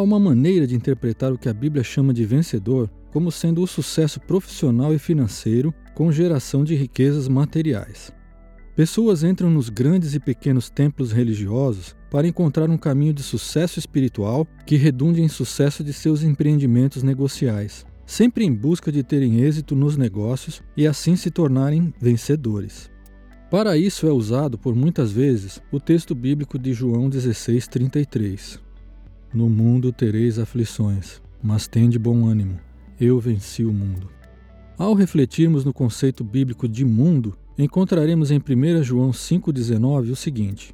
uma maneira de interpretar o que a Bíblia chama de vencedor como sendo o sucesso profissional e financeiro com geração de riquezas materiais. Pessoas entram nos grandes e pequenos templos religiosos para encontrar um caminho de sucesso espiritual que redunde em sucesso de seus empreendimentos negociais, sempre em busca de terem êxito nos negócios e assim se tornarem vencedores. Para isso é usado por muitas vezes o texto bíblico de João 16:33. No mundo tereis aflições, mas tende bom ânimo, eu venci o mundo. Ao refletirmos no conceito bíblico de mundo, encontraremos em 1 João 5,19 o seguinte: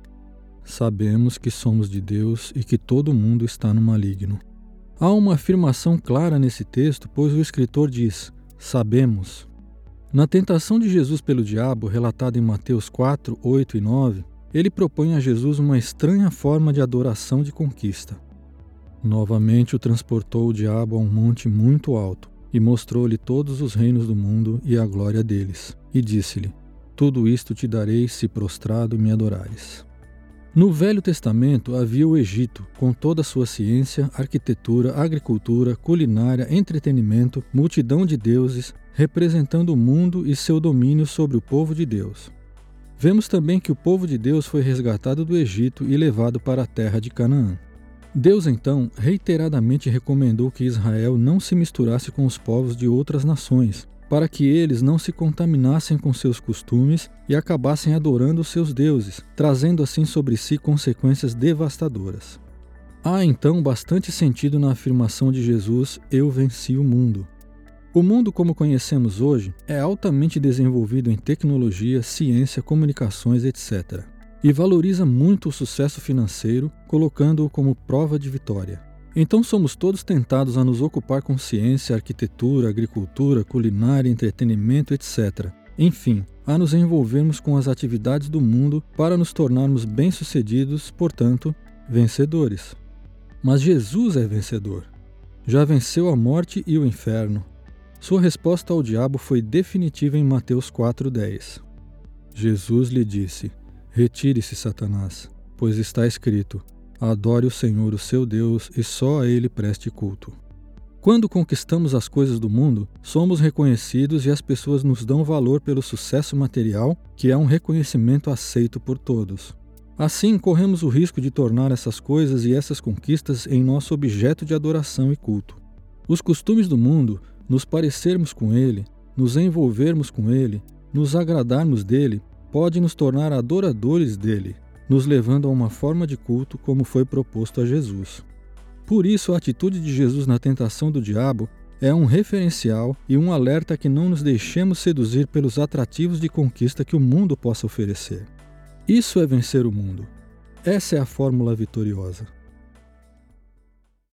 sabemos que somos de Deus e que todo mundo está no maligno. Há uma afirmação clara nesse texto, pois o escritor diz, sabemos. Na tentação de Jesus pelo diabo, relatada em Mateus 4, 8 e 9, ele propõe a Jesus uma estranha forma de adoração de conquista. Novamente o transportou o diabo a um monte muito alto, e mostrou-lhe todos os reinos do mundo e a glória deles, e disse-lhe, tudo isto te darei se prostrado me adorares. No Velho Testamento havia o Egito, com toda a sua ciência, arquitetura, agricultura, culinária, entretenimento, multidão de deuses, representando o mundo e seu domínio sobre o povo de Deus. Vemos também que o povo de Deus foi resgatado do Egito e levado para a terra de Canaã. Deus, então, reiteradamente recomendou que Israel não se misturasse com os povos de outras nações, para que eles não se contaminassem com seus costumes e acabassem adorando os seus deuses, trazendo assim sobre si consequências devastadoras. Há, então, bastante sentido na afirmação de Jesus, eu venci o mundo. O mundo como conhecemos hoje é altamente desenvolvido em tecnologia, ciência, comunicações, etc., e valoriza muito o sucesso financeiro, colocando-o como prova de vitória. Então somos todos tentados a nos ocupar com ciência, arquitetura, agricultura, culinária, entretenimento, etc. Enfim, a nos envolvermos com as atividades do mundo para nos tornarmos bem-sucedidos, portanto, vencedores. Mas Jesus é vencedor. Já venceu a morte e o inferno. Sua resposta ao diabo foi definitiva em Mateus 4,10. Jesus lhe disse, retire-se, Satanás, pois está escrito, adore o Senhor, o seu Deus, e só a Ele preste culto. Quando conquistamos as coisas do mundo, somos reconhecidos e as pessoas nos dão valor pelo sucesso material, que é um reconhecimento aceito por todos. Assim, corremos o risco de tornar essas coisas e essas conquistas em nosso objeto de adoração e culto. Os costumes do mundo, nos parecermos com ele, nos envolvermos com ele, nos agradarmos dele, pode nos tornar adoradores dele, nos levando a uma forma de culto como foi proposto a Jesus. Por isso, a atitude de Jesus na tentação do diabo é um referencial e um alerta que não nos deixemos seduzir pelos atrativos de conquista que o mundo possa oferecer. Isso é vencer o mundo. Essa é a fórmula vitoriosa.